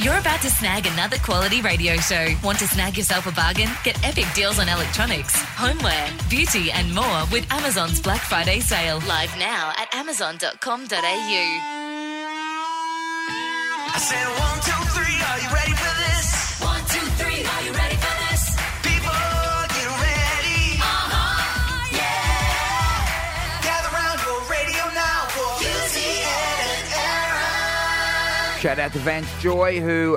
You're about to snag another quality radio show. Want to snag yourself a bargain? Get epic deals on electronics, homeware, beauty and more with Amazon's Black Friday sale. Live now at amazon.com.au. I said 1, 2, 3, are you ready for this? 1, 2, 3, are you ready for this? People, get ready. Yeah. Gather round your radio now for Susie and Aaron. Shout out to Vance Joy, who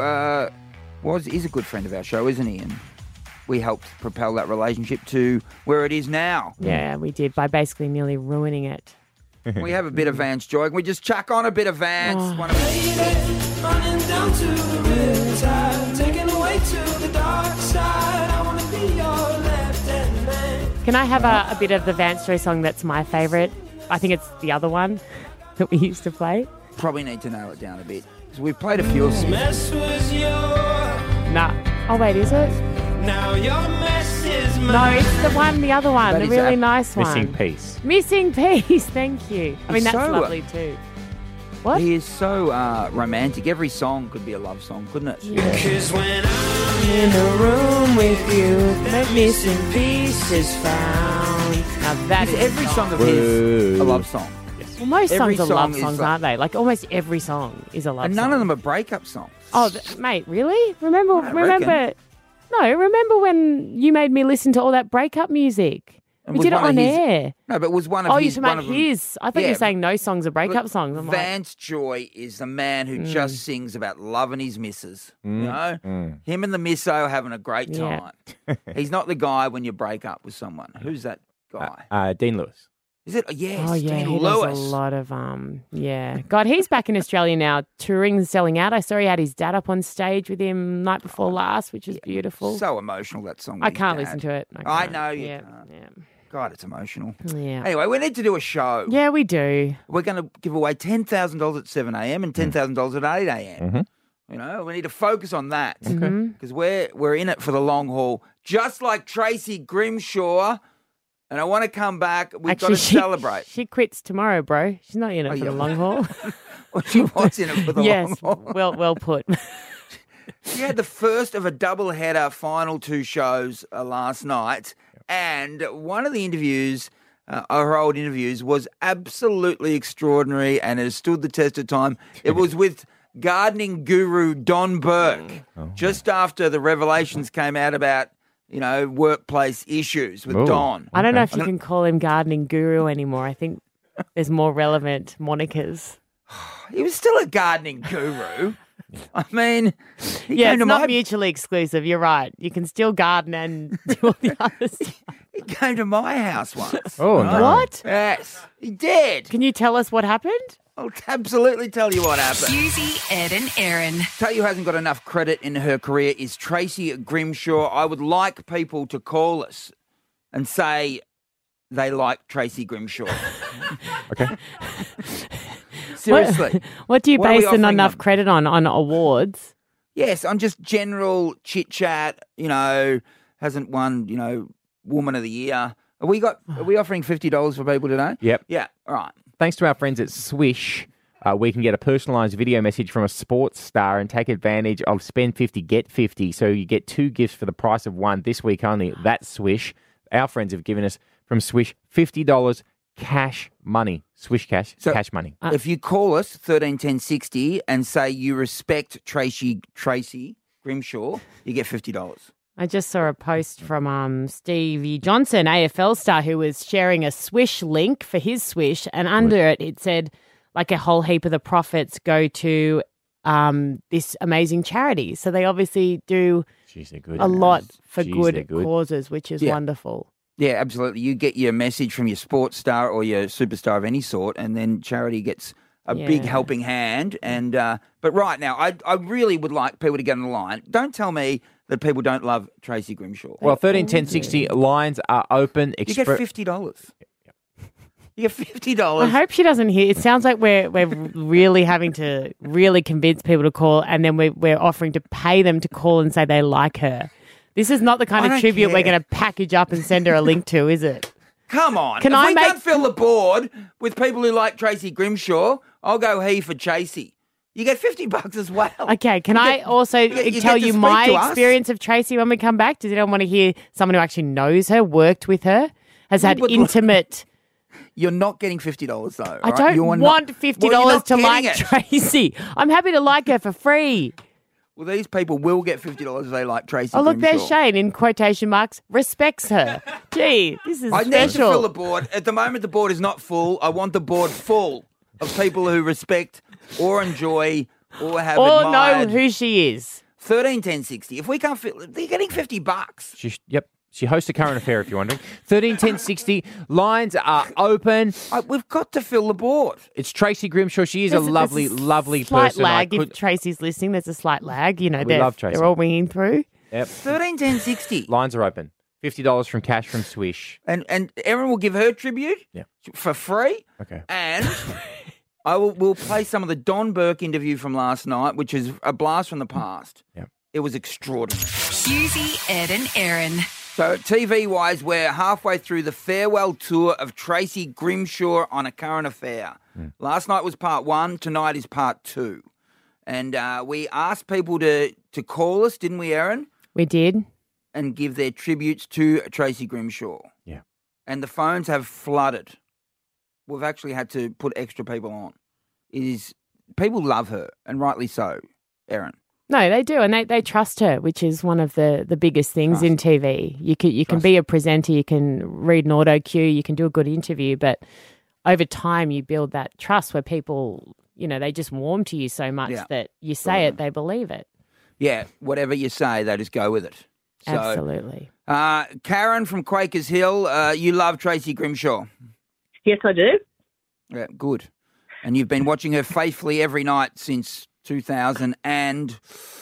is a good friend of our show, isn't he? And we helped propel that relationship to where it is now. Yeah, we did, by basically nearly ruining it. We have a bit of Vance Joy. Can we just chuck on a bit of Vance? Oh. One of Running down to the riverside, taken away to the dark side. I want to be your left-hand man. Can I have a bit of the Vance Joy song that's my favourite? I think it's the other one that we used to play. Probably need to nail it down a bit. Because we've played a few of them. Mess was yours, Nah. Oh, wait, is it? now your mess is No, mine. it's the other one, That the is really a- nice one. Missing piece. Missing Piece, thank you. I mean, It's that's so- lovely too. What? He is so romantic. Every song could be a love song, couldn't it? Cause when I'm in a room with you, the missing piece is found. Now that Is is every a song of his a Whoa. love song? Well, most every songs are love song is songs, like- aren't they? Like almost every song is a love And song. none of them are breakup songs. Oh, mate, really? Remember? I reckon. Remember when you made me listen to all that breakup music? And We was did it one of on his- air. No, but it was one of Oh, his... you're talking one about of them- his. I thought you Yeah, were saying no songs are breakup Look, songs. I'm like, Vance Joy is the man who just sings about loving his missus. You know? Him and the misso having a great Yeah. time. He's not the guy when you break up with someone. Who's that guy? Dean Lewis. Is it? Yes, oh yeah, Dean he Lewis. does a lot of yeah. God, he's back in Australia now, touring and selling out. I saw he had his dad up on stage with him night before last, which was beautiful. So emotional, that song. I with his can't dad. listen to it. I can't. know you yeah, can't. God, it's emotional. Yeah. Anyway, we need to do a show. Yeah, we do. We're going to give away $10,000 at 7 a.m. and $10,000 at 8 a.m. You know, we need to focus on that because we're in it for the long haul, just like Tracy Grimshaw. And I want to come back. We've got to celebrate. She quits tomorrow, bro. She's not in it for yeah. the long haul. Well, she was in it for the Yes, long haul. well put. She had the first of a double-header final two shows last night. And one of the interviews, her old interviews, was absolutely extraordinary and has stood the test of time. It was with gardening guru Don Burke, just after the revelations came out about, you know, workplace issues with Oh. Don. I don't know if you can call him gardening guru anymore. I think there's more relevant monikers. He was still a gardening guru. I mean, he Yeah, came it's to not my mutually exclusive. You're right. You can still garden and do all the other stuff. he came to my house once. Oh, no. What? Yes, he did. Can you tell us what happened? I'll absolutely tell you what happened. Susie, Ed and Aaron. Tell you who hasn't got enough credit in her career is Tracy Grimshaw. I would like people to call us and say they like Tracy Grimshaw. Okay. Seriously. What do you What are we base an offering enough them? credit on awards? Yes, on just general chit-chat, you know, hasn't won, you know, Woman of the Year. Are we offering $50 for people today? Yep. Yeah, all right. Thanks to our friends at Swish, we can get a personalised video message from a sports star and take advantage of spend 50, get 50. So you get two gifts for the price of one this week only. That's Swish. Our friends have given us from Swish $50 cash money. Swish cash, So- cash money. If you call us 131060 and say you respect Tracy Grimshaw, you get $50. I just saw a post from Stevie Johnson, AFL star, who was sharing a Swish link for his Swish, and under it said, like, a whole heap of the profits go to this amazing charity. So they obviously do Jeez, they're good. a lot for Jeez, they're good good. causes, which is Yeah. wonderful. Yeah, absolutely. You get your message from your sports star or your superstar of any sort, and then charity gets a big Yeah. helping hand. And but right now, I really would like people to get on the line. Don't tell me that people don't love Tracy Grimshaw. Well, 131060 lines are open. You get $50. You get $50. I hope she doesn't hear. It sounds like we're really having to really convince people to call, and then we're offering to pay them to call and say they like her. This is not the kind I of don't tribute we're care. going to package up and send her a link to, is it? Come on. Can if I we make- can't fill the board with people who like Tracy Grimshaw, I'll go he for Chasey. You get $50 as well. Okay, can I also you tell get to you speak my to us. experience of Tracy when we come back? Does anyone want to hear someone who actually knows her, worked with her, has had but- intimate... You're not getting $50 though. I right? don't You're want not- $50 Well, you're not to getting like it. Tracy. I'm happy to like her for free. Well, these people will get $50 if they like Tracy Oh, look, there's Grimshaw. Shane, in quotation marks, respects her. Gee, this is I need to special. fill the board. At the moment, the board is not full. I want the board full of people who respect or enjoy or have or know admired. who she is. 13, 10, 60. If we can't fill, they're getting $50. Yep. She hosts a current affair, if you're wondering. 13 10 60. Lines are open. We've got to fill the board. It's Tracy Grimshaw. She is a There's lovely, lovely slight person. lag. I If could- Tracy's listening, there's a slight lag. You know, We love Tracy. they're all ringing through. Yep. 13, 10, 60. Lines are open. $50 from cash from Swish. And Erin will give her tribute Yeah. for free. Okay. And we'll play some of the Don Burke interview from last night, which is a blast from the past. Yeah. It was extraordinary. Husey, Ed and Erin. So TV-wise, we're halfway through the farewell tour of Tracy Grimshaw on A Current Affair. Last night was part 1. Tonight is part 2. And we asked people to call us, didn't we, Erin? We did. And give their tributes to Tracy Grimshaw. Yeah. And the phones have flooded. We've actually had to put extra people on. People love her, and rightly so, Erin. No, they do, and they trust her, which is one of the biggest things in TV. You can be a presenter, you can read an auto cue, you can do a good interview, but over time you build that trust where people, they just warm to you so much that you say it, they believe it. Yeah, whatever you say, they just go with it. So, Absolutely. Karen from Quakers Hill, you love Tracy Grimshaw. Yes, I do. Yeah, good. And you've been watching her faithfully every night since 2000 and...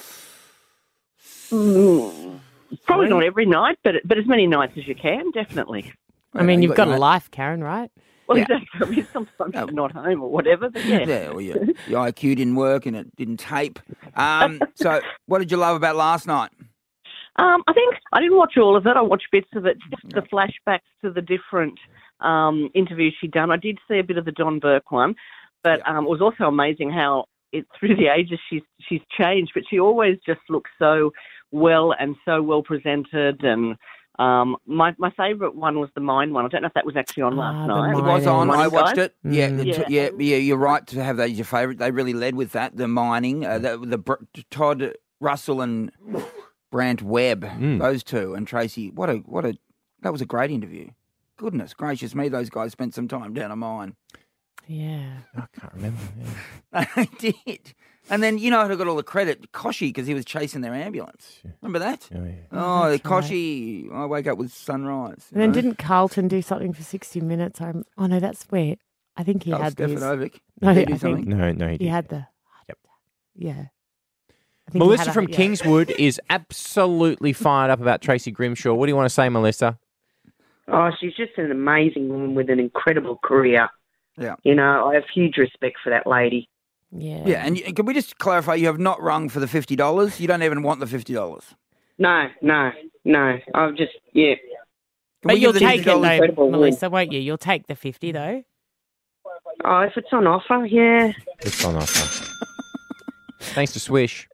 Probably not every night, but as many nights as you can, definitely. I mean, you've got a life, Karen, right? Well, Yeah. exactly. I mean, sometimes you're not home or whatever, but yeah. Yeah, well, your IQ didn't work and it didn't tape. So what did you love about last night? I think I didn't watch all of it. I watched bits of it, just the flashbacks to the different interviews she'd done. I did see a bit of the Don Burke one, but it was also amazing how through the ages she's changed, but she always just looks so well and so well presented. And my favourite one was the mine one. I don't know if that was actually on last the night. It mine. was on. I Mining watched guys. it. Yeah. Yeah, you're right to have that as your favourite. They really led with that, the mining, Todd Russell and Brant Webb, those two, and Tracy. That was a great interview. Goodness gracious me, those guys spent some time down a mine. Yeah. I can't remember. Yeah. They did. And then, who got all the credit? Koshy, because he was chasing their ambulance. Remember that? Oh, yeah. Oh, that's Koshy, I wake up with sunrise. And then didn't Carlton do something for 60 Minutes? Oh, no, that's where I think he had these. Stefanovic. No, Did he I do think something? No, he he did. had the... Yep. Yeah. I think he Melissa had from Kingswood is absolutely fired up about Tracy Grimshaw. What do you want to say, Melissa? Oh, she's just an amazing woman with an incredible career. Yeah. I have huge respect for that lady. Yeah. Yeah, and can we just clarify, you have not rung for the $50? You don't even want the $50? No. I've just, yeah. Can But we you'll give the take it, $50? though, incredible win. Melissa, won't you? You'll take the 50, though. Oh, if it's on offer, yeah. It's on offer. Thanks to Swish.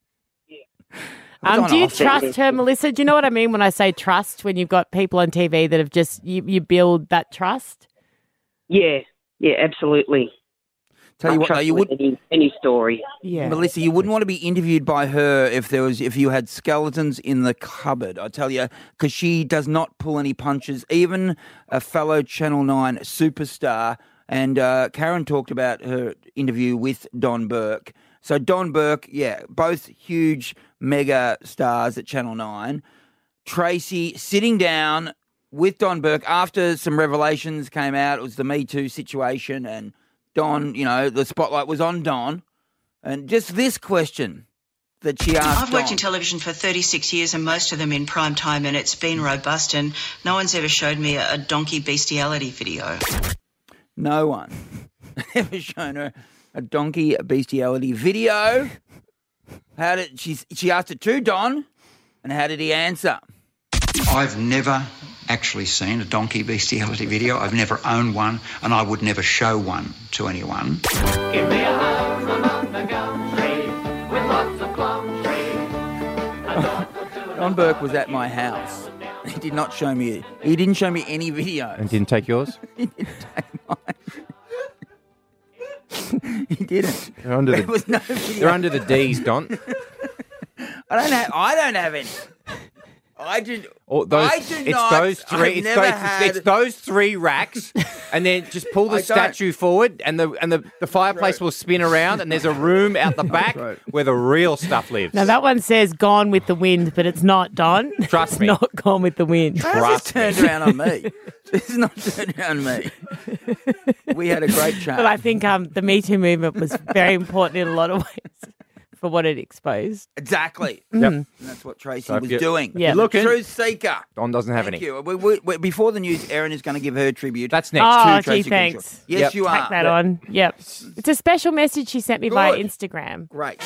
on Do you offer. trust her, Melissa? Do you know what I mean when I say trust? When you've got people on TV that have just, you build that trust? Yeah, absolutely. Tell you I what, though, trust you with would, any story. Yeah. Melissa, you wouldn't want to be interviewed by her if you had skeletons in the cupboard. I tell you, because she does not pull any punches. Even a fellow Channel 9 superstar, and Karen talked about her interview with Don Burke. So Don Burke, yeah, both huge mega stars at Channel 9. Tracy sitting down with Don Burke after some revelations came out. It was the Me Too situation, and Don, the spotlight was on Don. And just this question that she asked I've worked Don. in television for 36 years and most of them in prime time, and it's been robust, and no one's ever showed me a donkey bestiality video. No one ever shown her a donkey bestiality video. She asked it to Don, and how did he answer? I've never actually seen a donkey bestiality video. I've never owned one, and I would never show one to anyone. Give me a hug from up the gun. Don Burke was at my house. He did not show me. He didn't show me any videos. And didn't take yours? He didn't take mine. He didn't. They're under There the, was no video. they're under the D's, Don. I don't have any. I did. Or those, I do it's not. those three. I've It's never those, had. it's those three racks, and then just pull the I don't. statue forward, and the fireplace will spin around, and there's a room out the back right. where the real stuff lives. Now that one says "Gone with the Wind," but it's not, Don. Trust It's me. not Gone with the Wind. This Trust me. turned around on me. This is not turned around on me. We had a great chat. But I think the Me Too movement was very important in a lot of ways for what it exposed. Exactly. Yep. And that's what Tracy So was if you- doing. Yeah. You're looking. Truth seeker. Don doesn't have Thank any. you. Before the news, Erin is going to give her tribute. That's next. Oh, to Tracy gee, Grimshaw. thanks. Yes, Yep. you Take are. that on. Yep. It's a special message she sent me via Good. Instagram. Great.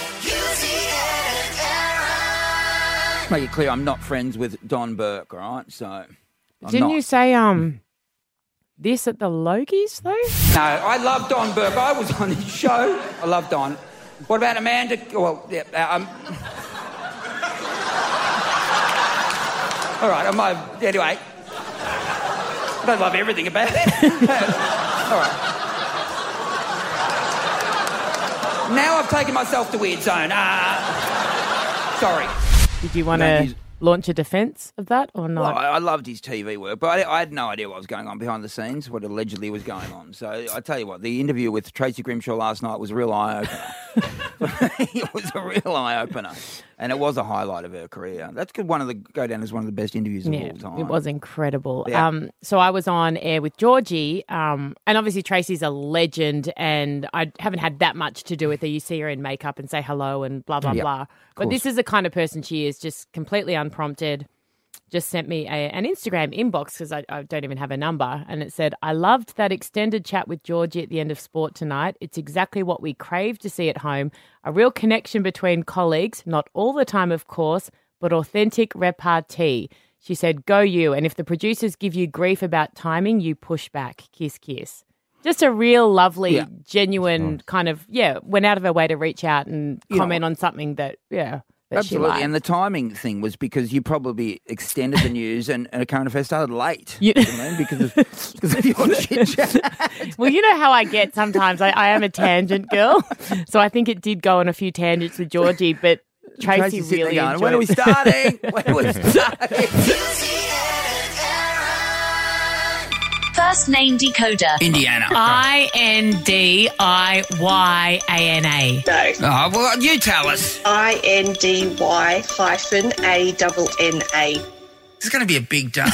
Make it clear, I'm not friends with Don Burke, all right? So, I'm Didn't not. you say this at the Logies though? No, I love Don Burke. I was on his show. I love Don. What about Amanda? Well, yeah, all right, anyway. I don't love everything about it. All right. Now I've taken myself to weird zone. Sorry. Did you want No, to he's- launch a defence of that or Well, not? I loved his TV work, but I had no idea what was going on behind the scenes, what allegedly was going on. So I tell you what, the interview with Tracy Grimshaw last night was a real eye-opener. It was a real eye-opener. And it was a highlight of her career. That could go down as one of the best interviews of all time. It was incredible. Yeah. So I was on air with Georgie, and obviously Tracy's a legend, and I haven't had that much to do with her. You see her in makeup and say hello and blah, blah, Yep, blah. But course. this is the kind of person she is, just completely unprompted. Just sent me an Instagram inbox because I don't even have a number. And it said, I loved that extended chat with Georgie at the end of sport tonight. It's exactly what we crave to see at home. A real connection between colleagues, not all the time, of course, but authentic repartee. She said, go you. And if the producers give you grief about timing, you push back. Kiss, kiss. Just a real lovely, genuine kind of, went out of her way to reach out and comment on something that that Absolutely, she liked. and the timing thing was because you probably extended the news and a current affair started late. You- You know what I mean? Because of your chit chat. Well, you know how I get sometimes. I am a tangent girl. So I think it did go on a few tangents with Georgie, but Tracy Tracy's sitting really there going, enjoyed when are we it. starting? When are we starting? First name decoder. Indiana. INDIYANA. No. Oh, well, you tell us. INDY-ANNA. It's going to be a big day.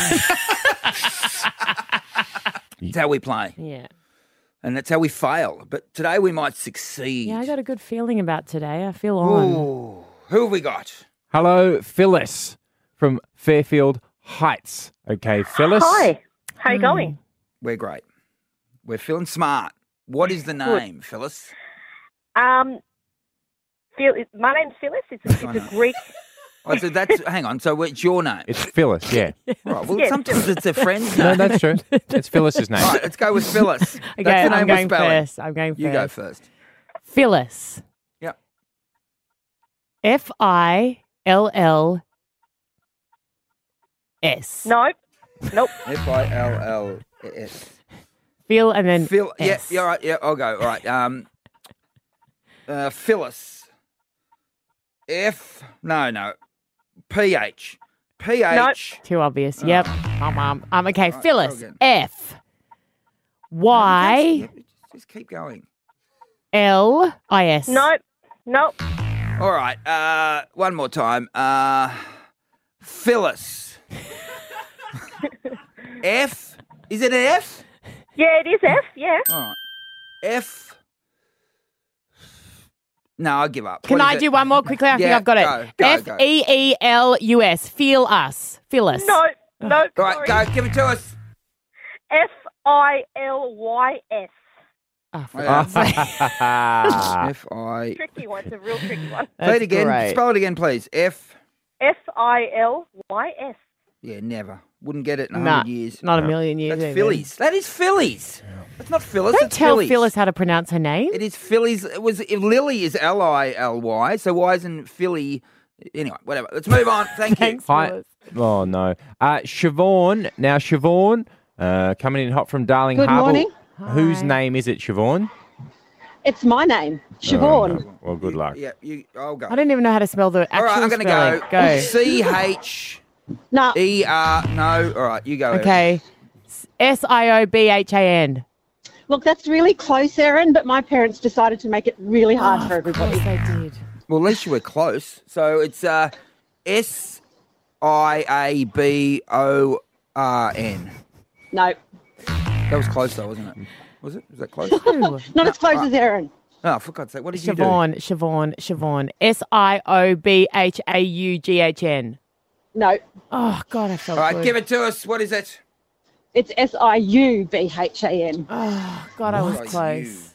That's how we play. Yeah. And that's how we fail. But today we might succeed. Yeah, I got a good feeling about today. I feel on. Ooh. Who have we got? Hello, Phyllis from Fairfield Heights. Okay, Phyllis. Hi. How you going? We're great. We're feeling smart. What is the name, Phyllis? My name's Phyllis. It's a Greek. Oh, so that's, hang on, so it's your name. It's Phyllis, yeah. Right, well, Yes. sometimes it's a friend's No, name. that's true. It's Phyllis's name. All right, let's go with Phyllis. Okay, That's the I'm name we're going spelling. first. I'm going first. You go first. Phyllis. Yep. FILLS. Nope. F-I-L-L-S. Phil and then Phil, S. yeah, all right, yeah, I'll go. All right, Phyllis. P-H. P-H. Too obvious. Yep. Okay, Phyllis. go again. F. Y. Just keep going. L-I-S. Nope. All right, one more time. Phyllis. F. Is it an F? Yeah, it is F. Yeah. All right. F. No, I give up. Can What I is do it? one more quickly? I think Yeah, I've got it. go. F-E-E-L-U-S. Feel us. Phyllis. No. All Sorry. right, go. Give it to us. F-I-L-Y-S. Oh, for Yeah. God's sake. F-I. Tricky one. It's a real tricky one. Say it again. great. Spell it again, please. F. F-I-L-Y-S. Yeah, never. Wouldn't get it in Nah, 100 years. not a million years. That's even. Phillies. That is Phillies. That's not Phyllis. Don't it's tell Phillies. Phyllis how to pronounce her name. It is Phillies. It was if Lily is L-I-L-Y. So why isn't Philly Anyway, whatever. Let's move on. Thank you. Hi. Oh, no. Siobhan. Now, Siobhan, coming in hot from Darling Good Harbour. morning. Whose name is it, Siobhan? It's my name, Siobhan. No. Well, good luck. Yeah, I'll go. I don't even know how to spell the actual All right, I'm going to spelling. go. C-H-E-R. No. No. All right, you go. Erin. Okay. Siobhan. Look, that's really close, Erin, but my parents decided to make it really hard for everybody. Yes, they did. Well, at least you were close. So it's S-I-A-B-O-R-N. No. That was close, though, wasn't it? Was it? Was that close? Not as close as Erin. Oh, for God's sake, what did you do? Siobhan. Siobhan. No. Oh, God, I felt All right, good. give it to us. What is it? It's Siubhan. Oh, God, I was close.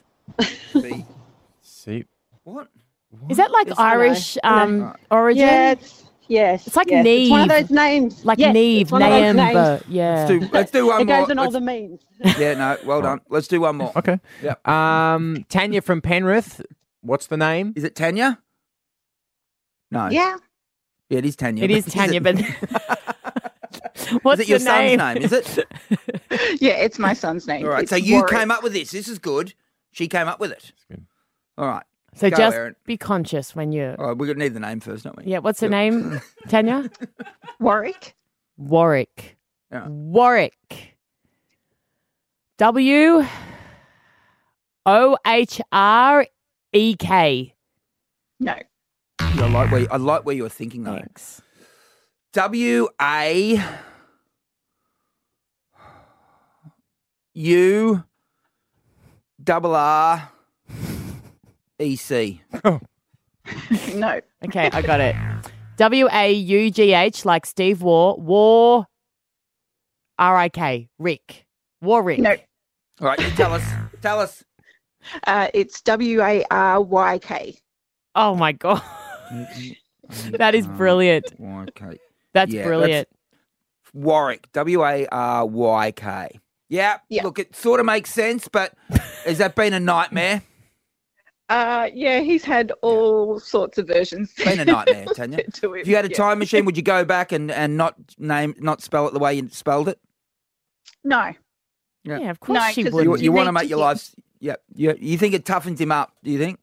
See. What? Is that like Irish origin? Yeah, it's like yes. Neve. It's one of those names. Like yes, Neve, it's one of those names. Naim, yeah. Let's do one It more. goes in all the memes. Yeah, no, well done. Let's do one more. Okay. Yeah. Tanya from Penrith. What's the name? Is it Tanya? No. Yeah. Yeah, it is Tanya. It is Tanya, but what's is it your the name? son's name? Is it? Yeah, it's my son's name. All right, It's so you Warwick. came up with this. This is good. She came up with it. Good. All right. So Go, just Erin. be conscious when you. All right, we're going to need the name first, don't we? Yeah, what's the name, Tanya? Warwick. Warwick. Yeah. Warwick. W-O-H-R-E-K. No. I like where you're thinking, though. Thanks. W-A-U-R-R-E-C. No. Okay, I got it. W-A-U-G-H, like Steve War, R-I-K, Rick. Warwick. No. All right, you tell us. Tell us. It's Warwyk. Oh, my God. That is brilliant. Okay. That's Yeah, brilliant. Warwick. W-A-R-Y-K. Yeah, look, it sort of makes sense, but has that been a nightmare? Yeah, he's had all sorts of versions. Been a nightmare, Tanya. to him, If you had a yeah. time machine, would you go back and not spell it the way you spelled it? No. Yeah, of course No, she 'cause would. You want to need make your life... Yeah. You think it toughens him up, do you think?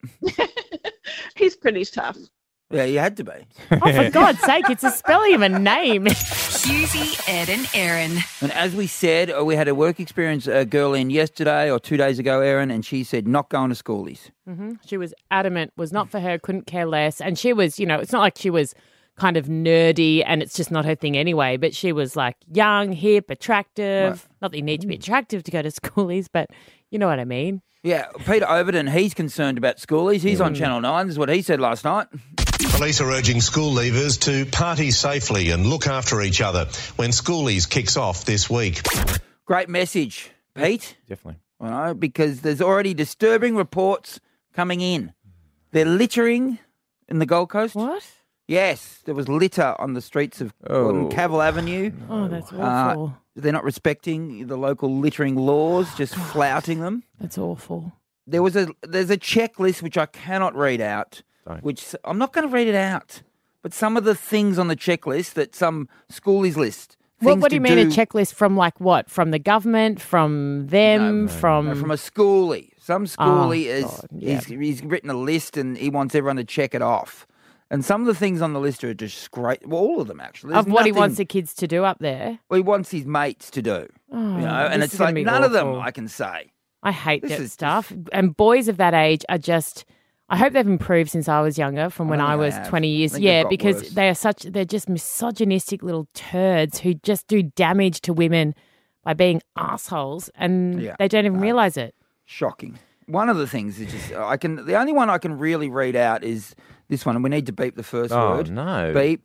He's pretty tough. Yeah, you had to be. Oh, for God's sake, it's a spelling of a name. Susie, Ed and Erin. And as we said, we had a work experience girl in yesterday or 2 days ago, Erin, and she said not going to schoolies. Mm-hmm. She was adamant, was not for her, couldn't care less. And she was, it's not like she was kind of nerdy and it's just not her thing anyway, but she was like young, hip, attractive. Right. Not that you need to be attractive to go to schoolies, but you know what I mean. Yeah, Peter Overton, he's concerned about schoolies. He's on Channel 9. This is what he said last night. Police are urging school leavers to party safely and look after each other when schoolies kicks off this week. Great message, Pete. Definitely. I know, because there's already disturbing reports coming in. They're littering in the Gold Coast. What? Yes, there was litter on the streets of on Cavill Avenue. Oh, that's awful. They're not respecting the local littering laws, just flouting them. That's awful. There's a checklist which I cannot read out. Which I'm not going to read it out, but some of the things on the checklist that some schoolies list. What do you mean a checklist from like what? From the government? From them? From a schoolie. Some schoolie he's written a list and he wants everyone to check it off. And some of the things on the list are just great. Well, all of them actually. Of what he wants the kids to do up there. Well, he wants his mates to do. And this it's is gonna like be none of them awful. I can say. I hate that stuff. And boys of that age are just. I hope they've improved since I was younger, from when I was 20 years. Yeah, because they're just misogynistic little turds who just do damage to women by being assholes, and they don't even realise it. Shocking. One of the things is just the only one I can really read out is this one, and we need to beep the first word. No. Beep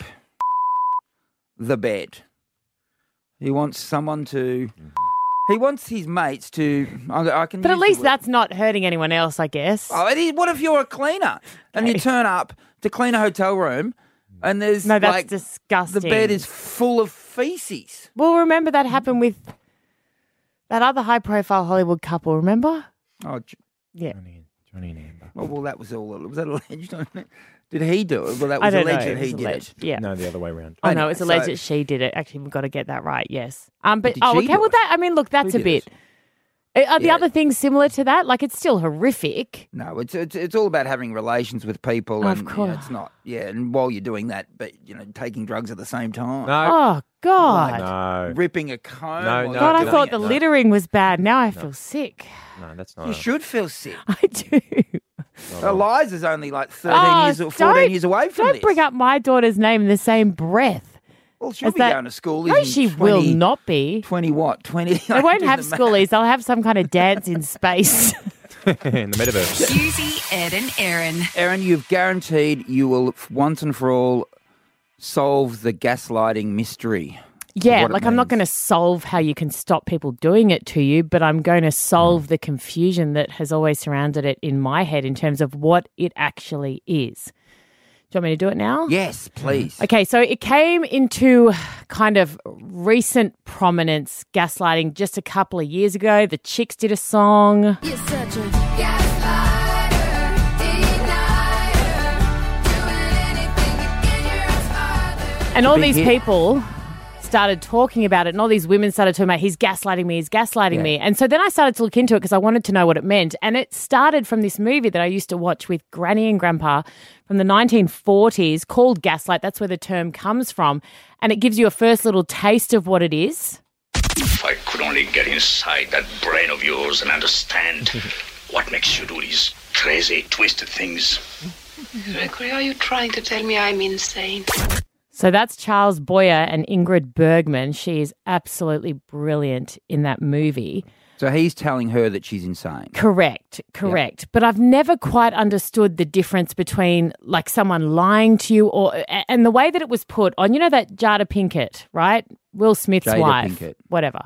the bed. He wants someone to. He wants his mates to. I can. But at use least the word. that's not hurting anyone else, I guess. Oh, what if you're a cleaner and you turn up to clean a hotel room and there's No, that's disgusting. The bed is full of feces. Well, remember that happened with that other high-profile Hollywood couple, remember? Oh, yeah. Johnny and Amber. Well, that was all. Was that alleged? Did he do it? Well, that I was don't alleged know. that he did alleged. it. Yeah. No, the other way around. Oh, no, Anyway, it's alleged so- that she did it. Actually, we've got to get that right, yes. But, did oh, she okay, do well, it? that, I mean, look, that's Who a did bit. Are the Yeah. other things similar to that? Like, it's still horrific. No, it's all about having relations with people, Of and course. it's not. Yeah, and while you're doing that, but taking drugs at the same time. No. Oh, God. No. Ripping a comb. No, while no, you're God, I doing thought it. the littering was bad. Now I feel sick. No, that's not. You should feel sick. I do. Eliza's only like 13 years or 14 years away from Don't this. bring up my daughter's name in the same breath. Well, she'll as be that- going to school. No, she will not be. 20 what? 20? They won't have schoolies. They'll have some kind of dance in space. In the metaverse. Husey, Ed and Erin. Erin, you've guaranteed you will once and for all solve the gaslighting mystery. Yeah, What it like I'm not means. going to solve how you can stop people doing it to you, but I'm going to solve the confusion that has always surrounded it in my head in terms of what it actually is. Do you want me to do it now? Yes, please. Okay, so it came into kind of recent prominence, gaslighting, just a couple of years ago. The Chicks did a song. You're such a gaslighter, denier, doing anything to get your ex-father. And all big these hit. people started talking about it, and all these women started talking about, he's gaslighting me. And so then I started to look into it because I wanted to know what it meant. And it started from this movie that I used to watch with Granny and Grandpa from the 1940s called Gaslight. That's where the term comes from. And it gives you a first little taste of what it is. If I could only get inside that brain of yours and understand what makes you do these crazy, twisted things. Gregory, are you trying to tell me I'm insane? So that's Charles Boyer and Ingrid Bergman. She is absolutely brilliant in that movie. So he's telling her that she's insane. Correct. But I've never quite understood the difference between like someone lying to you and the way that it was put on, that Jada Pinkett, right? Will Smith's Jada wife, Pinkett. whatever.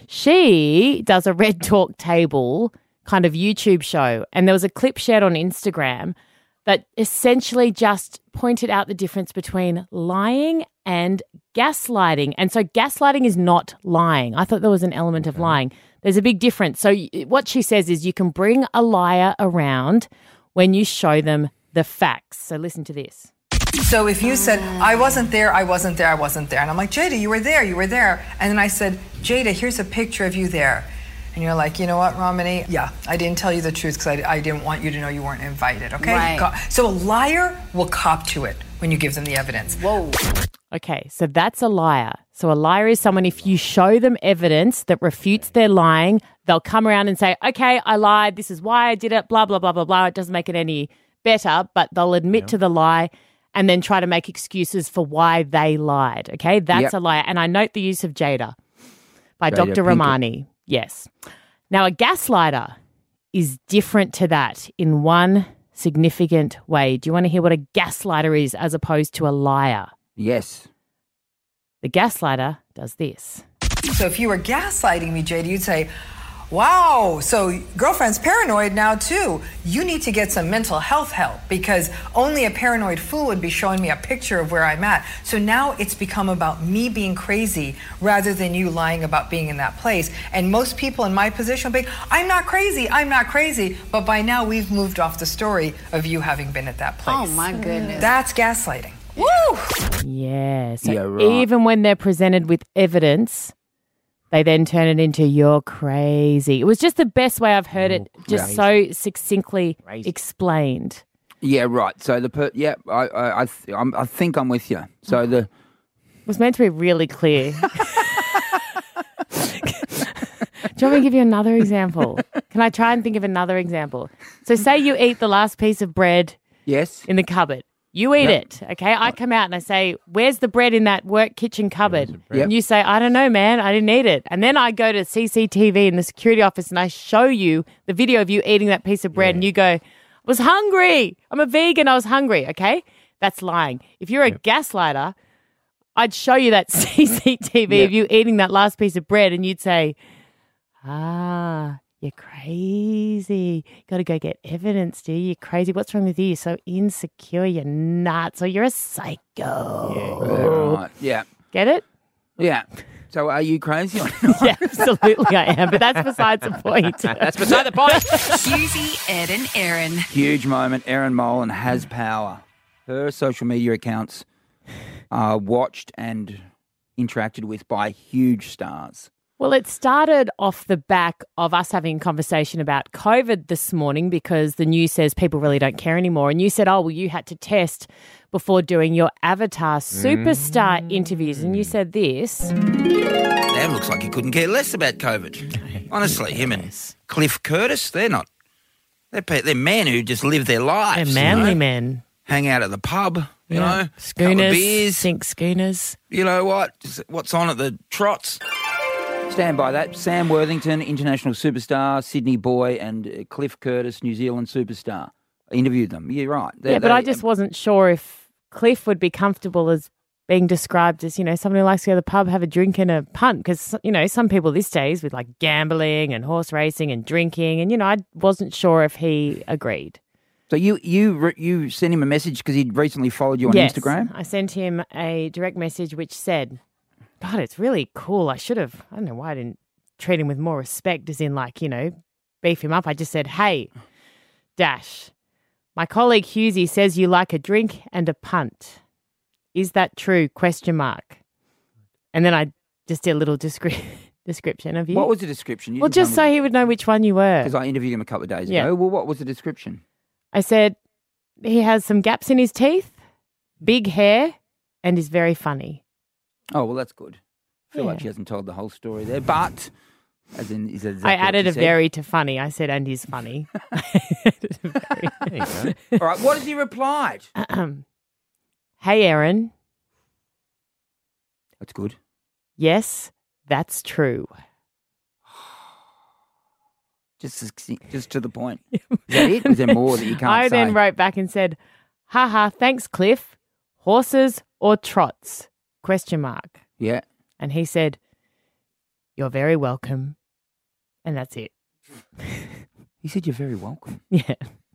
She does a Red Talk Table kind of YouTube show, and there was a clip shared on Instagram that essentially just pointed out the difference between lying and gaslighting. And so gaslighting is not lying. I thought there was an element of lying. There's a big difference. So what she says is you can bring a liar around when you show them the facts. So listen to this. So if you said, I wasn't there, and I'm like, Jada, you were there. And then I said, Jada, here's a picture of you there. And you're like, you know what, Romany? Yeah, I didn't tell you the truth because I didn't want you to know you weren't invited, okay? Right. So a liar will cop to it when you give them the evidence. Whoa. Okay, so that's a liar. So a liar is someone, if you show them evidence that refutes their lying, they'll come around and say, okay, I lied, this is why I did it, blah, blah, blah, blah, blah. It doesn't make it any better, but they'll admit to the lie and then try to make excuses for why they lied, okay? That's a liar. And I note the use of Jada by Jada Dr. Pinkett. Romani. Yes. Now, a gaslighter is different to that in one significant way. Do you want to hear what a gaslighter is as opposed to a liar? Yes. The gaslighter does this. So if you were gaslighting me, Jada, you'd say, wow, so girlfriend's paranoid now too. You need to get some mental health help because only a paranoid fool would be showing me a picture of where I'm at. So now it's become about me being crazy rather than you lying about being in that place. And most people in my position will be, I'm not crazy. But by now we've moved off the story of you having been at that place. Oh, my goodness. That's gaslighting. Woo! Yeah. So Yeah, right. even when they're presented with evidence, they then turn it into you're crazy. It was just the best way I've heard it, just so succinctly explained. Yeah, right. So I think I'm with you. So the It was meant to be really clear. Do you want me to give you another example? Can I try and think of another example? So say you eat the last piece of bread in the cupboard. You eat it, okay? I come out and I say, where's the bread in that work kitchen cupboard? And you say, I don't know, man. I didn't eat it. And then I go to CCTV in the security office and I show you the video of you eating that piece of bread and you go, I was hungry. I'm a vegan. I was hungry, okay? That's lying. If you're a gaslighter, I'd show you that CCTV of you eating that last piece of bread and you'd say, you're crazy. Got to go get evidence, dude. You're crazy. What's wrong with you? You're so insecure. You're nuts. Or you're a psycho. right. Yeah. Get it? Yeah. So are you crazy or not? Yeah, absolutely I am. But that's besides the point. That's beside the point. Husey, Ed and Erin. Huge moment. Erin Molan has power. her social media accounts are watched and interacted with by huge stars. Well, it started off the back of us having a conversation about COVID this morning because the news says people really don't care anymore. And you said, oh, well, you had to test before doing your Avatar superstar interviews. And you said this. Sam looks like he couldn't care less about COVID. Honestly, him and Cliff Curtis, they're men who just live their lives. They're manly men. Hang out at the pub, you know, Schooners, couple of beers. sink schooners. You know what? What's on at the trots? Stand by that. Sam Worthington, international superstar, Sydney boy, and Cliff Curtis, New Zealand superstar. I interviewed them. You're right. But I just wasn't sure if Cliff would be comfortable as being described as, someone who likes to go to the pub, have a drink and a punt. Because, some people these days with like gambling and horse racing and drinking. And, I wasn't sure if he agreed. So you sent him a message because he'd recently followed you on Instagram? I sent him a direct message which said, God, it's really cool. I don't know why I didn't treat him with more respect, as in beef him up. I just said, hey, Dash, my colleague Hughesy says you like a drink and a punt. Is that true? ? And then I just did a little description of you. What was the description? Well, just so he would know which one you were. Because I interviewed him a couple of days Yeah. ago. Well, what was the description? I said he has some gaps in his teeth, big hair, and is very funny. Oh, well, that's good. I feel like she hasn't told the whole story there, but as in, is that exactly I added what a she said? very to funny. I said, and he's funny. There you go. All right, what has he replied? Hey, Erin. That's good. Yes, that's true. Just to the point. Is that it? Is there more that you can't I say? then wrote back and said, haha, thanks, Cliff. Horses or trots? ? Yeah. And he said, you're very welcome. And that's it. He said you're very welcome. Yeah.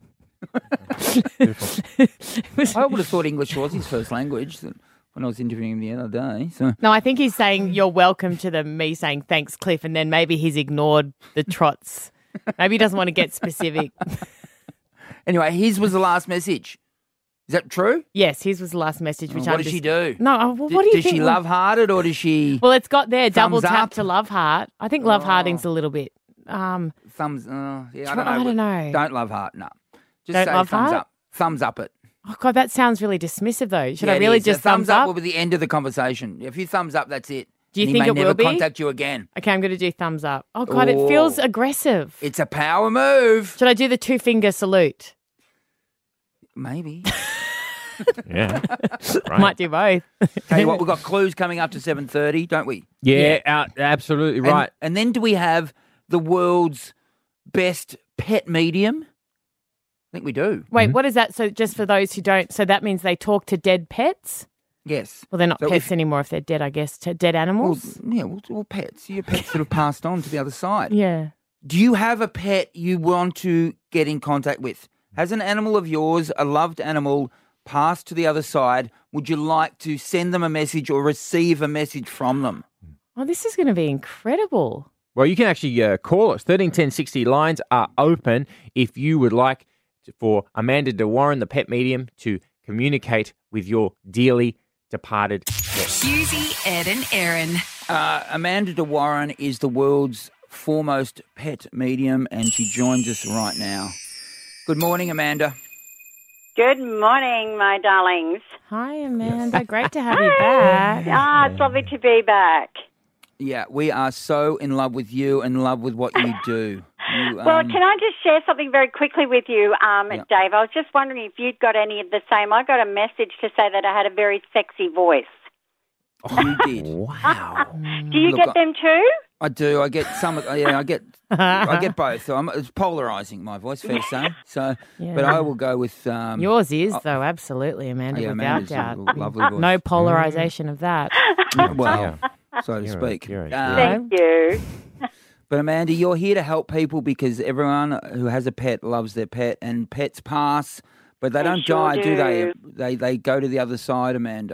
I would have thought English was his first language when I was interviewing him the other day. So No, I think he's saying you're welcome to me saying thanks, Cliff, and then maybe he's ignored the trots. Maybe he doesn't want to get specific. Anyway, his was the last message. Is that true? Yes, his was the last message. Which What does she do? No, what do you does think? she love hearted or does she? Well, it's got there double thumbs tap up? to love heart. I think love hearting's a little bit. Thumbs. Yeah, I don't know. I don't know. Don't love heart. No. Just Don't say love thumbs heart? up. Thumbs up it. Oh God, that sounds really dismissive though. Should Yeah, I it really is. just A thumbs up? up? Will be the end of the conversation. If you thumbs up, that's it. Do you And think he it may will never be? contact you again. Okay, I'm going to do thumbs up. Oh God, it feels Oh. aggressive. It's a power move. Should I do the 2-finger salute? Maybe. Yeah. Might do both. Tell you what, we've got clues coming up to 7:30, don't we? Yeah, absolutely right. And then do we have the world's best pet medium? I think we do. Wait, what is that? So just for those who don't, so that means they talk to dead pets? Yes. Well, they're not So pets if- anymore if they're dead, I guess. Dead animals? Well, pets. Your pets that have passed on to the other side. Yeah. Do you have a pet you want to get in contact with? Has an animal of yours, a loved animal, passed to the other side? Would you like to send them a message or receive a message from them? Oh, this is going to be incredible. Well, you can actually call us. 131060 lines are open if you would like for Amanda de Warren, the pet medium, to communicate with your dearly departed pet. Hughesy, Ed and Erin. Amanda de Warren is the world's foremost pet medium, and she joins us right now. Good morning, Amanda. Good morning, my darlings. Hi, Amanda. Great to have you back. It's lovely to be back. Yeah, we are so in love with you and in love with what you do. Well, can I just share something very quickly with you, Dave? I was just wondering if you'd got any of the same. I got a message to say that I had a very sexy voice. You did. Wow. Do you Look, get them too? I do. I get some. Yeah, I get both. So it's polarising, my voice, fair to say. So, Yeah. but I will go with Yours is, though, absolutely, Amanda, yeah, without Amanda's a doubt. lovely voice. No polarisation of that. Well, so to speak. Thank you. But Amanda, you're here to help people because everyone who has a pet loves their pet, and pets pass, but they don't sure die, do they? do. They go to the other side, Amanda.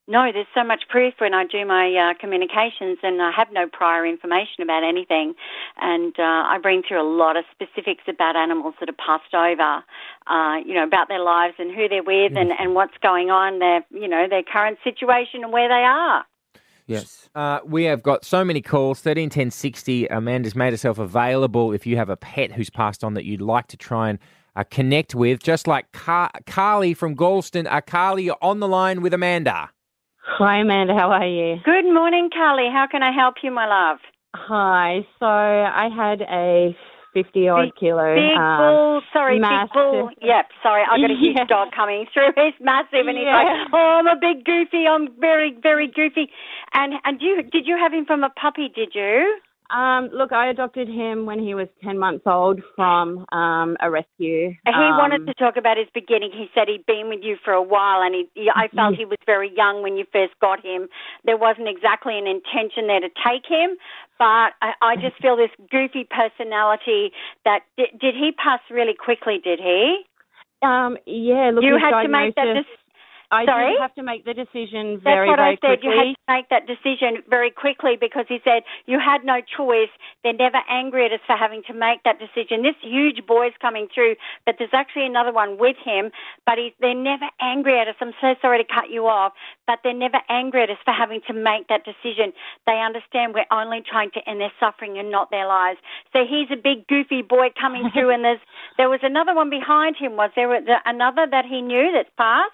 No, there's so much proof when I do my communications, and I have no prior information about anything. And I bring through a lot of specifics about animals that are passed over, about their lives and who they're with and what's going on, their current situation and where they are. Yes. We have got so many calls. 131060. Amanda's made herself available if you have a pet who's passed on that you'd like to try and connect with, just like Carly from Galston. Carly, you're on the line with Amanda. Hi, Amanda. How are you? Good morning, Carly. How can I help you, my love? Hi. So I had a 50-odd kilo. Big bull. Sorry, massive. big bull. Yep, sorry. I got a huge dog coming through. He's massive, and he's like, oh, I'm a big goofy. I'm very, very goofy. And did you have him from a puppy, did you? Look, I adopted him when he was 10 months old from a rescue. He wanted to talk about his beginning. He said he'd been with you for a while, and I felt he was very young when you first got him. There wasn't exactly an intention there to take him, but I just feel this goofy personality that... Did he pass really quickly, did he? Yeah, look, you had to make that decision. I Sorry? did have to make the decision very, That's what very I said. quickly. You had to make that decision very quickly because he said you had no choice. They're never angry at us for having to make that decision. This huge boy's coming through, but there's actually another one with him, but they're never angry at us. I'm so sorry to cut you off, but they're never angry at us for having to make that decision. They understand we're only trying to end their suffering and not their lives. So he's a big goofy boy coming through, and there was another one behind him. Was there another that he knew that's passed?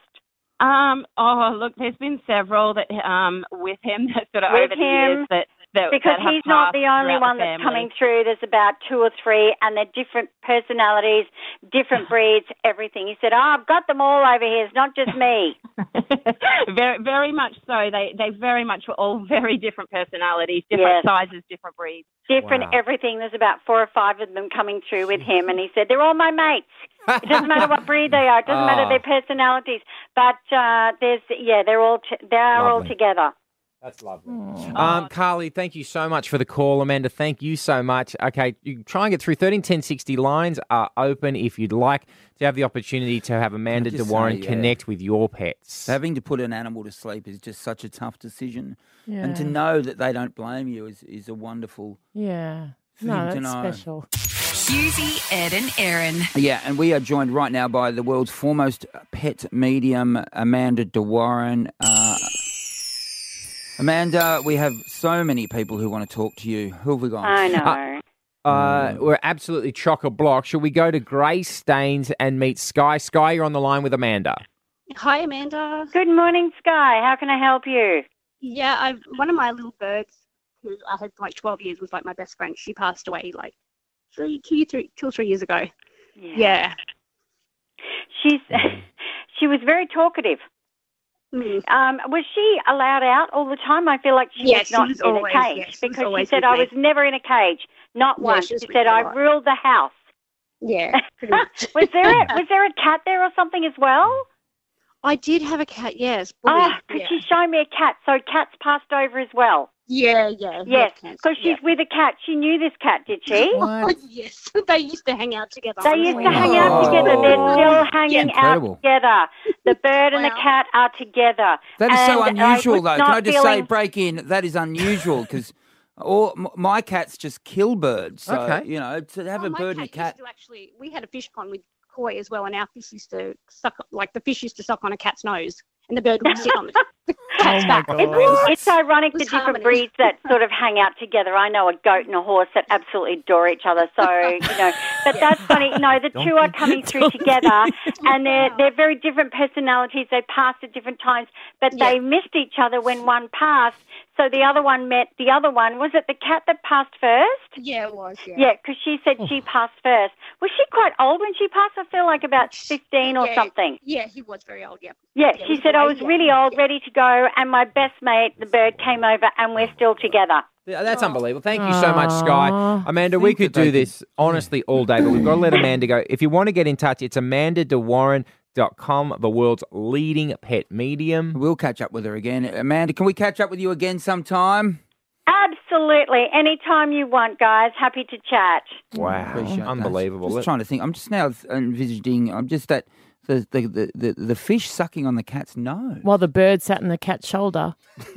Look, there's been several that with him that sort of over the years that because have he's not the only throughout one the that's family. coming through. There's about 2 or 3, and they're different personalities, different breeds, everything. He said, I've got them all over here. It's not just me. Very, very much so. They very much were all very different personalities, different sizes, different breeds. Different everything. There's about 4 or 5 of them coming through with him, and he said, they're all my mates. It doesn't matter what breed they are. It doesn't matter their personalities. But they're all together. That's lovely. Carly, thank you so much for the call. Amanda, thank you so much. Okay, you can try and get through. 131060 lines are open if you'd like to have the opportunity to have Amanda Can I just DeWarren say, connect with your pets. Having to put an animal to sleep is just such a tough decision. Yeah. And to know that they don't blame you is a wonderful Yeah. thing No, to that's know. special. Hughesy, Ed and Erin. Yeah, and we are joined right now by the world's foremost pet medium, Amanda DeWarren. Amanda, we have so many people who want to talk to you. Who have we got? I know. We're absolutely chock-a-block. Shall we go to Grace Staines and meet Sky? Sky, you're on the line with Amanda. Hi, Amanda. Good morning, Sky. How can I help you? Yeah, one of my little birds, who I had for like 12 years, was like my best friend. She passed away like 2 or 3 years ago. Yeah. She was very talkative. Was she allowed out all the time? I feel like she was not in a cage because she said, I was never in a cage, not once. She said, I ruled the house. Yeah, pretty much. Was there a cat there or something as well? I did have a cat, yes. Could you show me a cat? So cats passed over as well? Yeah. Yes, because she's with a cat. She knew this cat, did she? Yes, they used to hang out together. They used to hang out together. They're still hanging out together. The bird and the cat are together. That is so And unusual, was though. Can not I just say, feeling- break in, that is unusual because my cats just kill birds. So, to have a bird and a cat. We had a fish pond with koi as well, and our fish used to the fish used to suck on a cat's nose, and the bird would sit on the cat's back. It's ironic the different breeds that sort of hang out together. I know a goat and a horse that absolutely adore each other. So, but that's funny. No, the two are coming through together, and they're very different personalities. They passed at different times, but they missed each other when one passed. So the other one met the other one. Was it the cat that passed first? Yeah, it was. Yeah, because she said she passed first. Was she quite old when she passed? I feel like about 15 or something. Yeah, he was very old, yeah. Yeah, she said, I was really old, ready to go, and my best mate, the bird, came over, and we're still together. Yeah, that's unbelievable. Thank you so much, Sky. Amanda, we could do this, honestly, all day, but we've got to let Amanda go. If you want to get in touch, it's AmandaDeWarren.com, the world's leading pet medium. We'll catch up with her again. Amanda, can we catch up with you again sometime? Absolutely. Anytime you want, guys. Happy to chat. Wow. Appreciate that. Unbelievable. Just trying to think. I'm just now envisaging, I'm just that the fish sucking on the cat's nose. While the bird sat on the cat's shoulder.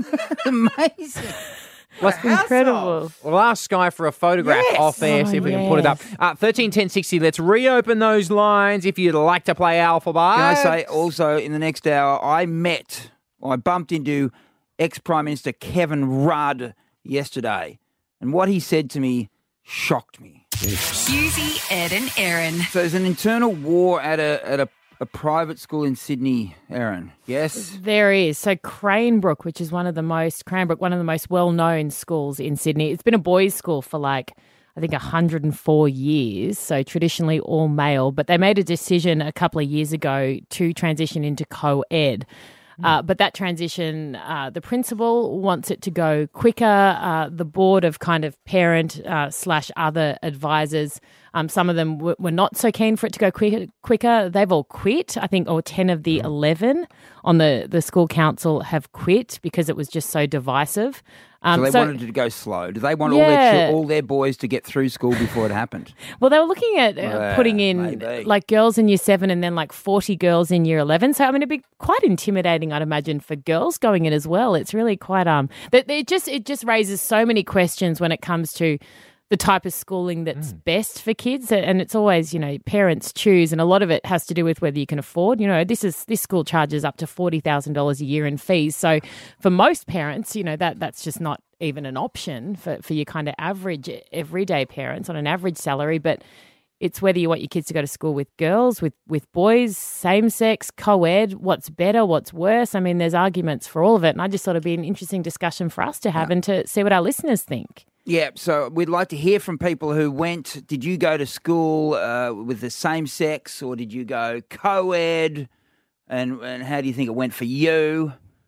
Amazing. That's incredible. We'll ask Sky for a photograph off air, see if we can put it up. 13 10 60, let's reopen those lines if you'd like to play Alphabet. Can I say also in the next hour, I bumped into ex-Prime Minister Kevin Rudd yesterday, and what he said to me shocked me. Husey, Ed and Erin. So there's an internal war at a private school in Sydney, Erin. Yes? There is. So Cranebrook, which is one of the most well-known schools in Sydney. It's been a boys' school for I think 104 years, so traditionally all male. But they made a decision a couple of years ago to transition into co-ed. But that transition, the principal wants it to go quicker. The board of kind of parent / other advisors, some of them were not so keen for it to go quicker. They've all quit. I think 10 of the 11 on the school council have quit because it was just so divisive. So they wanted it to go slow. Do they want all their boys to get through school before it happened? Well, they were looking at putting in girls in year 7 and then 40 girls in year 11. So, I mean, it'd be quite intimidating, I'd imagine, for girls going in as well. It's really quite it just raises so many questions when it comes to the type of schooling that's best for kids. And it's always, parents choose. And a lot of it has to do with whether you can afford. This school charges up to $40,000 a year in fees. So for most parents, that's just not even an option for your kind of average everyday parents on an average salary. But it's whether you want your kids to go to school with girls, with boys, same sex, co-ed, what's better, what's worse. I mean, there's arguments for all of it. And I just thought it'd be an interesting discussion for us to have and to see what our listeners think. Yeah, so we'd like to hear from people who went. Did you go to school with the same sex, or did you go co-ed? And how do you think it went for you?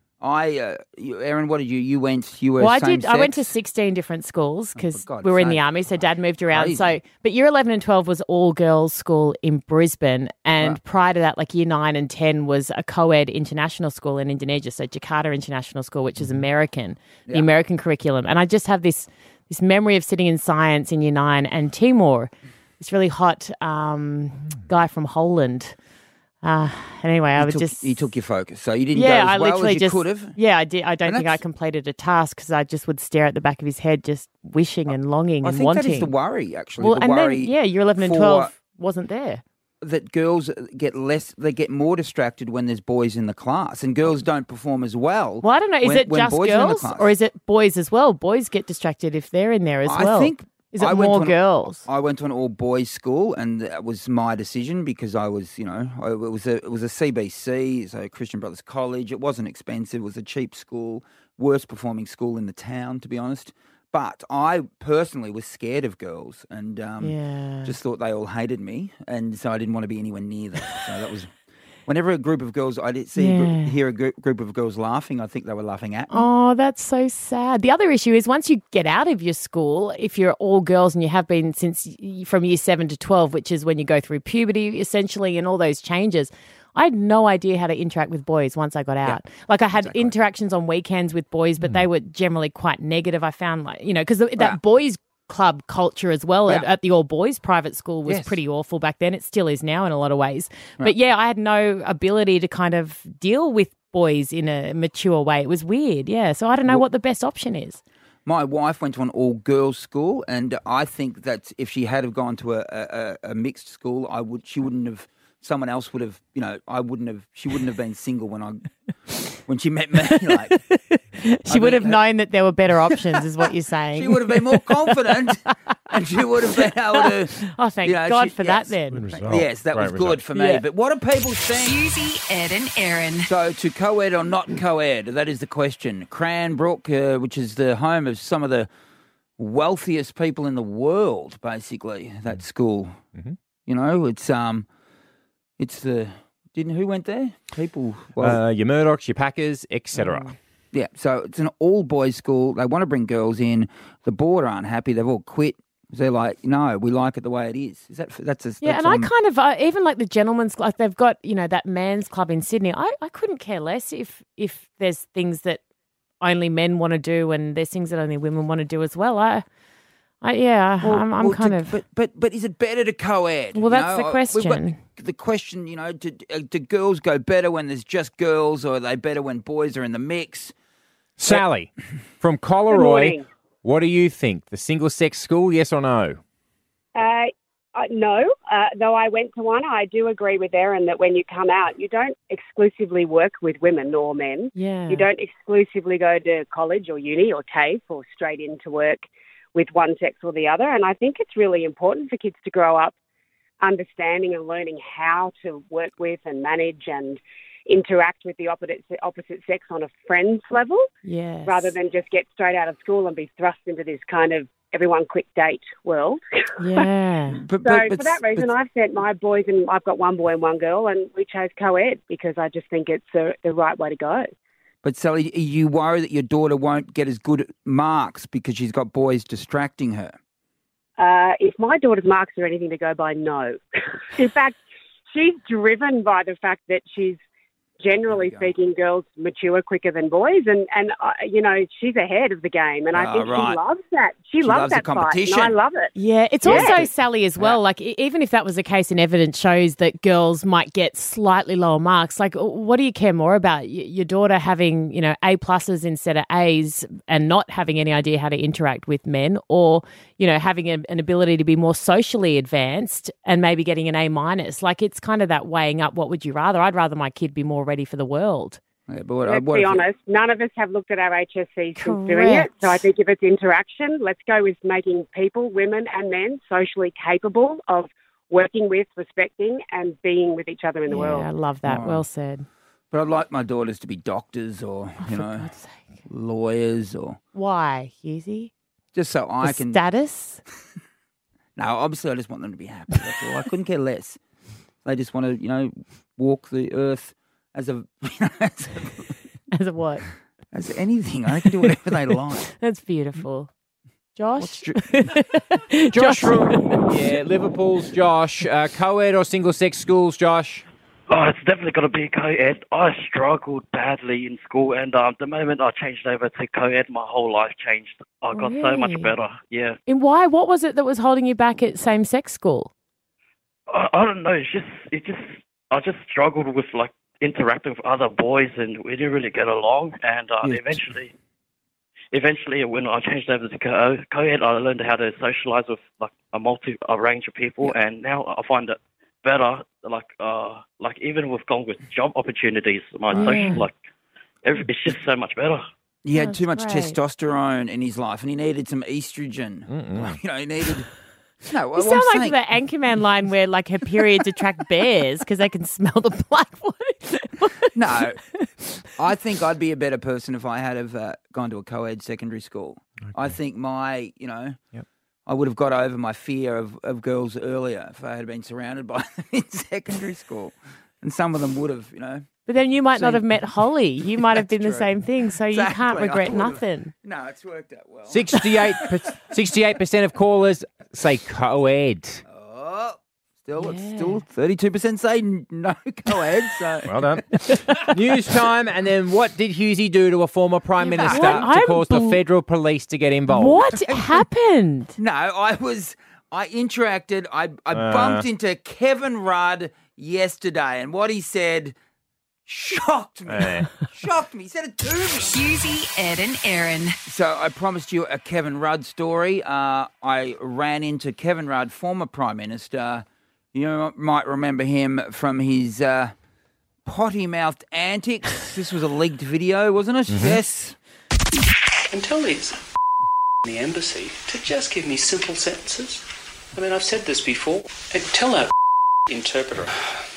Erin, what did you? You were same sex? I went to 16 different schools because we were in the army, so Dad moved around. Crazy. So, but year 11 and 12 was all girls school in Brisbane, and prior to that, year 9 and 10 was a co-ed international school in Indonesia, so Jakarta International School, which is American, the American curriculum. And I just have this memory of sitting in science in year 9 and Timor, this really hot guy from Holland. Anyway, you took your focus, so you didn't go as well as you could have. Yeah, I did. I don't think I completed a task because I just would stare at the back of his head, just wishing and longing and wanting. I think that is the worry, actually. Well, then year 11 and 12 wasn't there. That girls get more distracted when there's boys in the class, and girls don't perform as well. Well, I don't know. Is it just girls, or is it boys as well? Boys get distracted if they're in there as well. I think. Is it more girls? I went to an all-boys school, and that was my decision because I was, it was a CBC, so Christian Brothers College. It wasn't expensive. It was a cheap school, worst performing school in the town, to be honest. But I personally was scared of girls and just thought they all hated me, and so I didn't want to be anywhere near them. So that was. Whenever a group of girls, I did hear a group of girls laughing, I think they were laughing at me. Oh, that's so sad. The other issue is once you get out of your school, if you're all girls and you have been from year 7 to 12, which is when you go through puberty essentially and all those changes, I had no idea how to interact with boys once I got out. Yeah, I had interactions on weekends with boys, but they were generally quite negative. I found because that boys club culture as well at the all-boys private school was pretty awful back then. It still is now in a lot of ways. Right. But, I had no ability to kind of deal with boys in a mature way. It was weird, So I don't know what the best option is. My wife went to an all-girls school, and I think that if she had have gone to a mixed school, she wouldn't have... Someone else would have, she wouldn't have been single when she met me. She would have known that there were better options, is what you're saying. She would have been more confident, and she would have been able to. Oh, thank God for that then. Yes, that was good for me. Yeah. But what do people think? Husey, Ed and Erin. So to co-ed or not co-ed, that is the question. Cranbrook, which is the home of some of the wealthiest people in the world, basically, that school. Mm-hmm. It's the who went there? People. Well, your Murdochs, your Packers, etc. Yeah, so it's an all-boys school. They want to bring girls in. The board aren't happy. They've all quit. They're like, no, we like it the way it is. I kind of even like the gentlemen's club. They've got that men's club in Sydney. I couldn't care less if there's things that only men want to do and there's things that only women want to do as well. I'm kind of. But is it better to co-ed? Well, that's the question. The question, do girls go better when there's just girls, or are they better when boys are in the mix? Sally, from Collaroy, what do you think? The single-sex school, yes or no? No, though I went to one, I do agree with Erin that when you come out, you don't exclusively work with women or men. Yeah. You don't exclusively go to college or uni or TAFE or straight into work with one sex or the other. And I think it's really important for kids to grow up understanding and learning how to work with and manage and interact with the opposite sex on a friend's level, rather than just get straight out of school and be thrust into this kind of everyone quick date world. Yeah. So for that reason, I've sent my boys, and I've got one boy and one girl, and we chose co-ed because I just think it's the right way to go. But Sally, are you worried that your daughter won't get as good marks because she's got boys distracting her? If my daughter's marks are anything to go by, no. In fact, she's driven by the fact that she's, generally speaking, girls mature quicker than boys, and she's ahead of the game, and I think she loves that. She loves that competition. Fight, and I love it. Yeah, it's also, Sally, as well, like even if that was the case and evidence shows that girls might get slightly lower marks, like what do you care more about? Your daughter having, A pluses instead of A's and not having any idea how to interact with men, or, having an ability to be more socially advanced and maybe getting an A minus. Like it's kind of that weighing up, what would you rather? I'd rather my kid be more ready for the world. Yeah, but let's be honest, none of us have looked at our HSC since doing it. So I think if it's interaction, let's go with making people, women and men, socially capable of working with, respecting and being with each other in the world. I love that. Well said. But I'd like my daughters to be doctors or, lawyers or... Why, Husey? Just so I can... Status? No, obviously I just want them to be happy. That's all. I couldn't care less. They just want to, walk the earth as a... as a what? As anything. They can do whatever they like. That's beautiful. Josh? Josh from Liverpool's Josh. Co-ed or single-sex schools, Josh? Oh, it's definitely got to be co-ed. I struggled badly in school, and the moment I changed over to co-ed, my whole life changed. I got so much better, yeah. And why? What was it that was holding you back at same-sex school? I don't know. I just struggled with, interacting with other boys, and we didn't really get along, and Eventually, when I changed over to co-ed, I learned how to socialise with a range of people, and now I find it better. Even with going with job opportunities, my social it's just so much better. He had too much testosterone in his life, and he needed some estrogen. He needed. No, you sound like the Anchorman line where her periods attract bears because they can smell the black one. No, I think I'd be a better person if I had have gone to a co-ed secondary school. Okay. I think I would have got over my fear of girls earlier if I had been surrounded by them in secondary school. And some of them would have, But then you might not have met Holly. You might have been the same thing, so Exactly. you can't regret nothing. No, it's worked out well. 68% of callers say co-ed. Oh, still 32% say no co-ed. So. Well done. News time, and then what did Husey do to a former Prime Minister to cause the federal police to get involved? What happened? No, I interacted. I bumped into Kevin Rudd yesterday, and what he said shocked me. Shocked me. He said it to me. Husey, Ed and Erin. So I promised you a Kevin Rudd story. I ran into Kevin Rudd, former Prime Minister. You might remember him from his potty-mouthed antics. This was a leaked video, wasn't it? Mm-hmm. Yes. And tell these the embassy to just give me simple sentences. I mean, I've said this before. And tell that interpreter.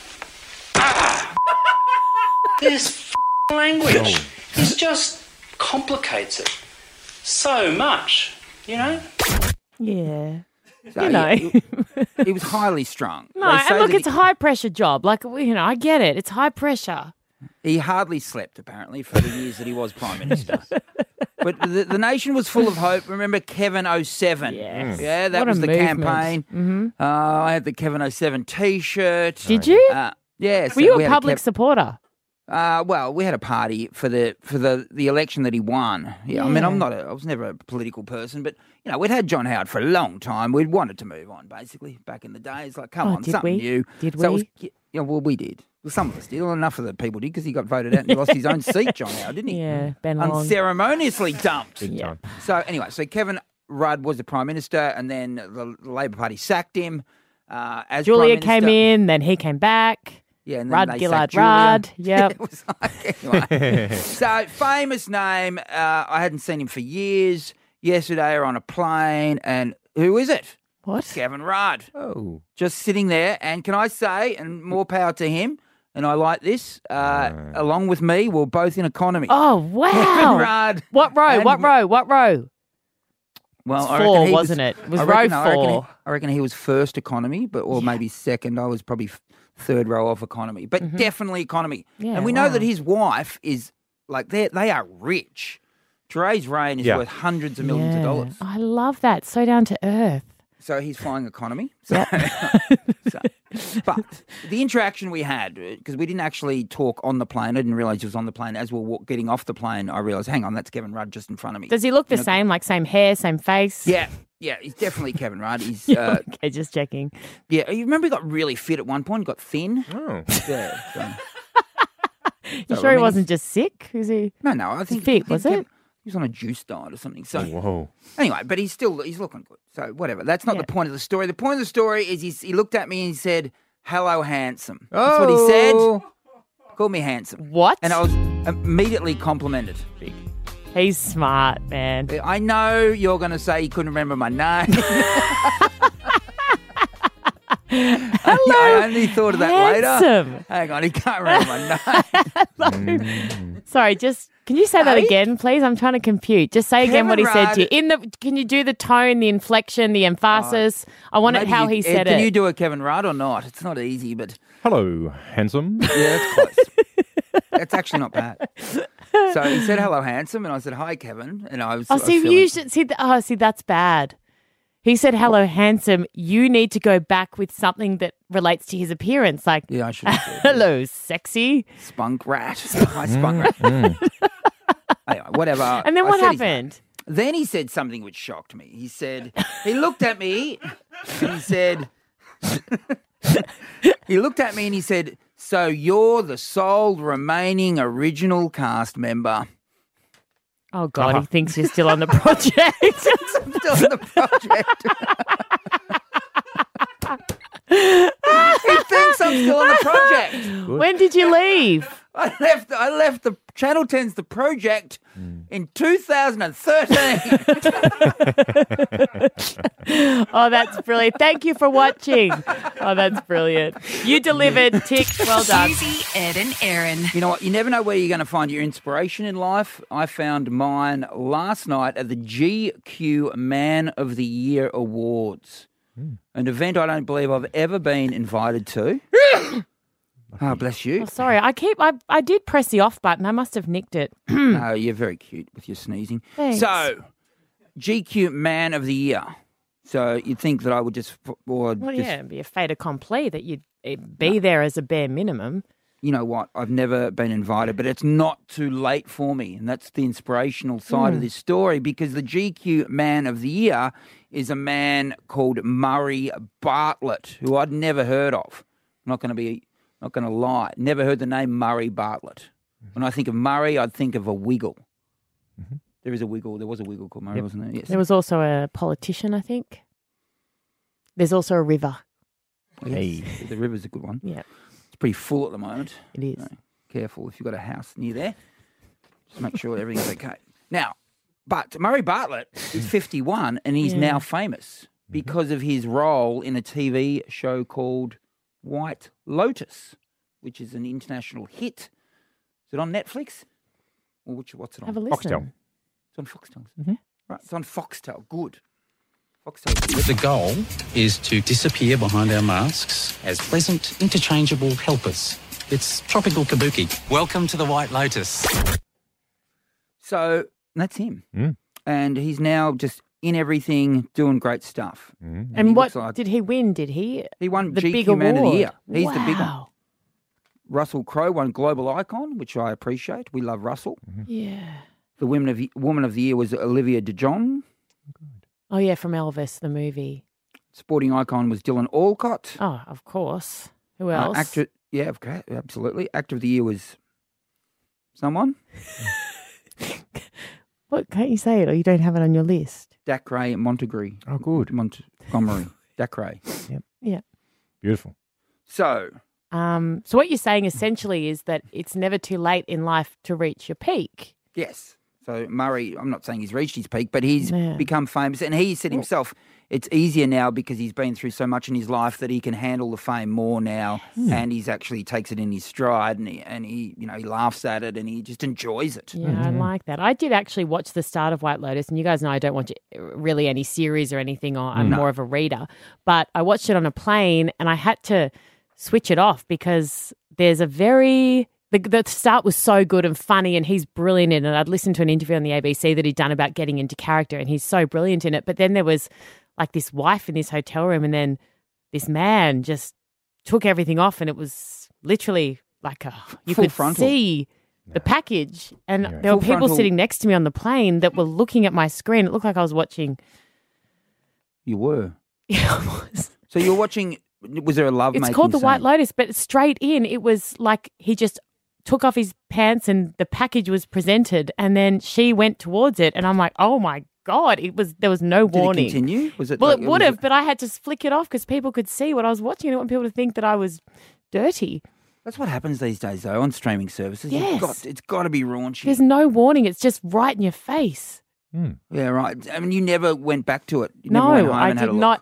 This language is just complicates it so much, Yeah. So, he was highly strung. No, and look, it's a high-pressure job. I get it. It's high pressure. He hardly slept, apparently, for the years that he was Prime Minister. But the nation was full of hope. Remember Kevin 07? Yes. Yeah, that What was a the movement. campaign. Mm-hmm. I had the Kevin 07 T-shirt. Did you? Yes. Were you we a had public supporter? Well, we had a party for the election that he won. Yeah, I mean, I was never a political person, but we'd had John Howard for a long time. We'd wanted to move on, basically, back in the days. Like, come on, something new. Did so we? Well, we did. Well, some of us did. Well, enough of the people did because he got voted out and he lost his own seat, John Howard, didn't he? Yeah, Ben Long. Unceremoniously dumped. Big time. So anyway, Kevin Rudd was the Prime Minister, and then the Labor Party sacked him as Julia Prime Minister. came in, then he came back. Yeah, and then Rudd they Gillard sacked Julia. Rudd. Yep. It was like, anyway. So, famous name. I hadn't seen him for years. Yesterday, we're on a plane, and who is it? What? Kevin Rudd. Oh. Just sitting there, and can I say, and more power to him, and I like this, along with me, we're both in economy. Oh, wow. Kevin Rudd. What row? What row? Well, It's I four, reckon he wasn't it? It was I row reckon- I reckon he- 4. I reckon he was first economy, or maybe second. I was probably third row of economy, but definitely economy. Yeah, and we know wow. that his wife is like they are rich. Therese Rain is worth hundreds of millions of dollars. I love that. So down to earth. So he's flying economy. So, but the interaction we had, because we didn't actually talk on the plane. I didn't realise he was on the plane. As we were getting off the plane, I realised, hang on, that's Kevin Rudd just in front of me. Does he look the same? Like same hair, same face? Yeah, he's definitely Kevin Rudd. He's okay, just checking. Yeah, you remember he got really fit at one point. He got thin. Oh, yeah. So. You sure he wasn't just sick? Is he? No, I think fit. Was it? He was on a juice diet or something. So whoa. Anyway, but he's looking good. So whatever. That's not the point of the story. The point of the story is he looked at me and he said, "Hello, handsome." That's what he said. Called me handsome. What? And I was immediately complimented. He's smart, man. I know you're going to say you couldn't remember my name. Hello, I only thought of that handsome. later. Hang on, he can't remember my name. Sorry, can you say that again, please? I'm trying to compute. Just say again Kevin what he said to you. Rudd. Can you do the tone, the inflection, the emphasis? I want it Maybe how he said Can it. you do a Kevin Rudd or not? It's not easy, but Hello, handsome. yeah, that's close. That's actually not bad. So he said, "Hello, handsome," and I said, "Hi, Kevin." And I was. Oh, I was see, feeling- you should see. See, that's bad. He said, "Hello, handsome." You need to go back with something that relates to his appearance, like Yeah, I should. have said, "Hello, sexy." Spunk rat. Hi, spunk rat. Anyway, whatever. And then I what said his happened? name. Then he said something which shocked me. He said, he looked at me and he said, "So you're the sole remaining original cast member." Oh God, he thinks you're still on the project. I'm still on the project. He thinks I'm still on the project. When did you leave? I left the Channel 10's The Project in 2013. Oh, that's brilliant. Thank you for watching. Oh, that's brilliant. You delivered. Tick. Well done. Susie, Ed and Erin. You know what? You never know where you're going to find your inspiration in life. I found mine last night at the GQ Man of the Year Awards, an event I don't believe I've ever been invited to. Oh, bless you. Oh, sorry. I did press the off button. I must have nicked it. No, you're very cute with your sneezing. Thanks. So, GQ Man of the Year. So you'd think that I would just, it'd be a fait accompli that you'd be there as a bare minimum. You know what? I've never been invited, but it's not too late for me. And that's the inspirational side of this story, because the GQ Man of the Year is a man called Murray Bartlett, who I'd never heard of. I'm not going to lie. Never heard the name Murray Bartlett. When I think of Murray, I'd think of a Wiggle. Mm-hmm. There was a Wiggle called Murray, wasn't there? Yes. There was also a politician, I think. There's also a river. Yes. The river's a good one. Yeah. It's pretty full at the moment. It is. So careful if you've got a house near there. Just make sure everything's okay. Now, but Murray Bartlett is 51 and he's now famous because of his role in a TV show called White Lotus, which is an international hit. Is it on Netflix? Or what's it on? Have a listen. Foxtel. It's on Foxtel. Mm-hmm. Right, it's on Foxtel. Good. Foxtel. The goal is to disappear behind our masks as pleasant, interchangeable helpers. It's tropical kabuki. Welcome to the White Lotus. So that's him. And he's now just in everything, doing great stuff. And what did he win? Did he? He won the GQ big Man of the award? Year. He's the big one. Russell Crowe won Global Icon, which I appreciate. We love Russell. Yeah. The Woman of the Year was Olivia de-Jonge. Oh, yeah, from Elvis, the movie. Sporting Icon was Dylan Alcott. Oh, of course. Who else? Okay, absolutely. Actor of the Year was someone. What, can't you say it or you don't have it on your list? Dacre Montgomery. Oh, good. Montgomery. Dacre. Yep. Yeah. Beautiful. So what you're saying essentially is that it's never too late in life to reach your peak. Yes. So Murray, I'm not saying he's reached his peak, but he's become famous. And he said himself, it's easier now because he's been through so much in his life that he can handle the fame more now. And he's actually takes it in his stride and he he laughs at it and he just enjoys it. Yeah, I like that. I did actually watch the start of White Lotus, and you guys know I don't watch really any series or anything, or I'm more of a reader. But I watched it on a plane and I had to switch it off because there's a the start was so good and funny and he's brilliant in it. I'd listened to an interview on the ABC that he'd done about getting into character and he's so brilliant in it. But then there was like this wife in this hotel room and then this man just took everything off and it was literally like you Full could frontal. see the package and there were Full people frontal. sitting next to me on the plane that were looking at my screen. It looked like I was watching. You were. Yeah, I was. So you're watching, was there a love-making It's called The White scene? Lotus, but straight in, it was like he just took off his pants and the package was presented and then she went towards it and I'm like, oh my God, there was no warning. Did it continue? Was it? Well, like- it would have, but I had to flick it off because people could see what I was watching. I didn't want people to think that I was dirty. That's what happens these days, though, on streaming services. Yes. It's got to be raunchy. There's no warning. It's just right in your face. Yeah, right. I mean, you never went back to it. You No, never went home I and had did a look. not.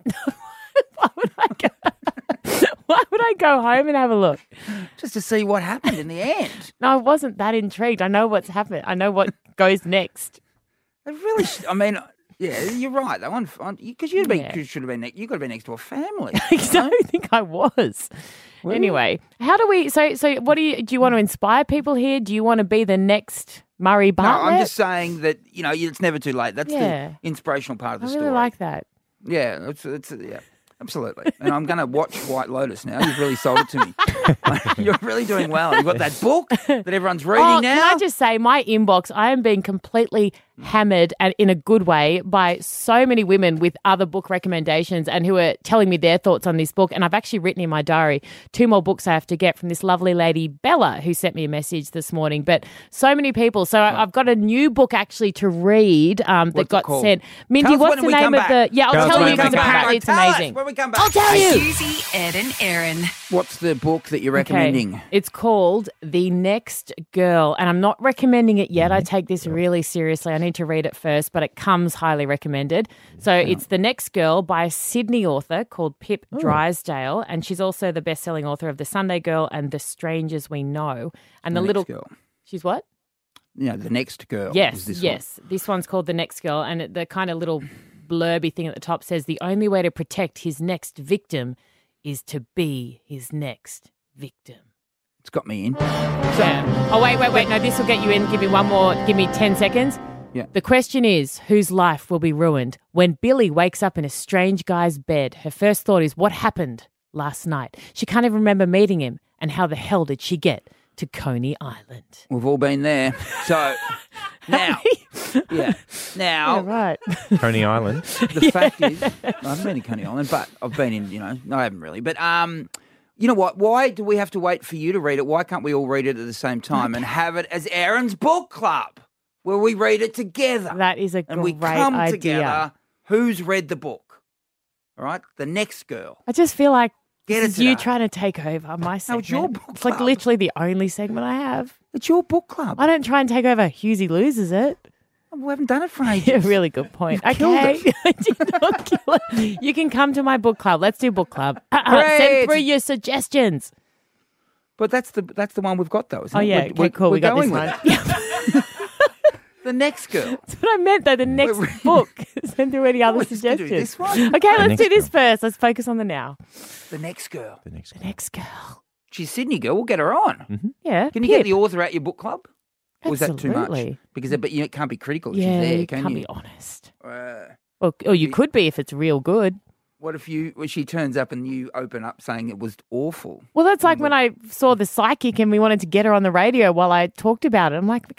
Why would I go home and have a look? Just to see what happened in the end. No, I wasn't that intrigued. I know what's happened. I know what goes next. It really, I mean, yeah, you're right. That one, because you should have been, you got to be next to a family. I don't think I was. Were you? Anyway, how do we? So what do you want to inspire people here? Do you want to be the next Murray No, Bartlett? I'm just saying that it's never too late. That's Yeah. the inspirational part of the I story. really like that. Yeah, it's yeah, absolutely. And I'm going to watch White Lotus now. You've really sold it to me. You're really doing well. You've got that book that everyone's reading now. Can I just say, my inbox, I am being completely hammered and in a good way by so many women with other book recommendations and who are telling me their thoughts on this book. And I've actually written in my diary 2 more books I have to get from this lovely lady, Bella, who sent me a message this morning. But so many people. So I've got a new book actually to read that What's it got called? sent. Mindy, Tell us what's when the we name come of back. the... Yeah, I'll Tell us tell when you we because come back. apparently it's Tell us amazing. when we come back. I'll tell you. Susie, Ed and Erin. What's the book that you're recommending? It's called The Next Girl, and I'm not recommending it yet. I take this really seriously. I need to read it first, but it comes highly recommended. So it's The Next Girl by a Sydney author called Pip Drysdale, and she's also the best-selling author of The Sunday Girl and The Strangers We Know. And The the Next little Girl. She's what? The Next Girl. Yes, is this yes. This one's called The Next Girl, and the kind of little blurby thing at the top says the only way to protect his next victim is to be his next victim. It's got me in. Yeah. Oh, wait. No, this will get you in. Give me 10 seconds. Yeah. The question is, whose life will be ruined? When Billy wakes up in a strange guy's bed, her first thought is, what happened last night? She can't even remember meeting him. And how the hell did she get to Coney Island? We've all been there. So now, now, right. Coney Island. The fact is, I haven't been to Coney Island, but I've been in. No, I haven't really. But you know what? Why do we have to wait for you to read it? Why can't we all read it at the same time and have it as Aaron's book club, where we read it together? That is a and we great come idea. together. Who's read the book? All right, The Next Girl. I just feel like Get this it is you today. trying to take over my segment. it's your book It's like club. literally the only segment I have. It's your book club. I don't try and take over. Husey loses it. We haven't done it for ages. Yeah, really good point. killed Okay. I did not kill it. You can come to my book club. Let's do book club. Great. Send through your suggestions. But that's the one we've got though. Isn't Oh, it? yeah. Okay, cool. We got this going one. with it. The Next Girl. That's what I meant, though. The next book. Send through any other We're just gonna do suggestions. this one? Okay, The let's Next do this first. Let's focus on the now. The Next Girl. The Next The next girl. She's Sydney girl. We'll get her on. Yeah. Can you get the author at your book club? Or is that too much? Absolutely. Because but you can't be critical if Yeah, she's there, you can can't you? be honest. Uh, Or you could be if it's real good. What if she turns up and you open up saying it was awful? Well, that's like when I saw the psychic and we wanted to get her on the radio while I talked about it. I'm like,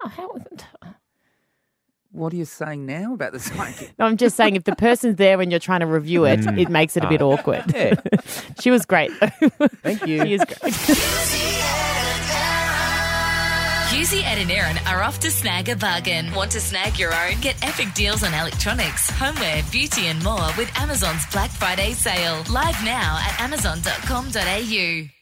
What are you saying now about the psychic? No, I'm just saying if the person's there when you're trying to review it, it makes it a bit awkward. Yeah. She was great. Thank you. She is great. Husey, Ed and Erin are off to snag a bargain. Want to snag your own? Get epic deals on electronics, homeware, beauty and more with Amazon's Black Friday sale. Live now at amazon.com.au.